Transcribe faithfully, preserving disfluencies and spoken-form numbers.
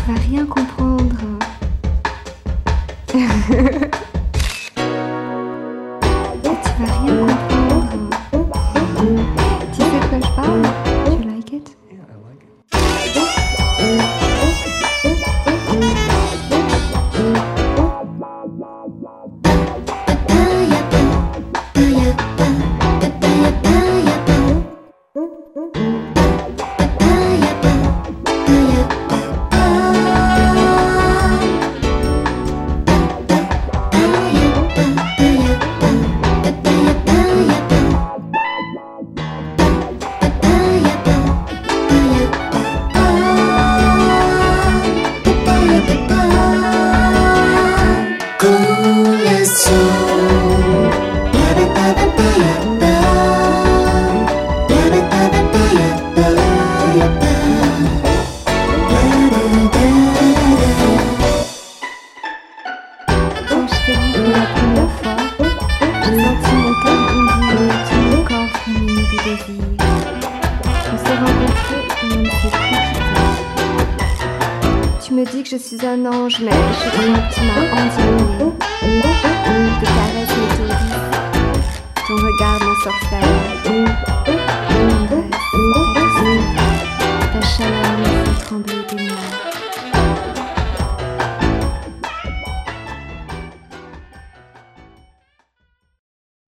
vas rien comprendre. Tu vas rien comprendre. Tu sais de quoi je parle? You like it? Yeah, I like it. Quand je t'ai vu pour la première fois, j'ai senti mon cœur bondir, tout mon corps frémir de désir. On s'est rencontrés et on ne s'est plus quittés. Tu me dis que je suis un ange, mais je crois que tu m'as endiablé. Tes caresses m'étourdissent, ton regard m'ensorcelle.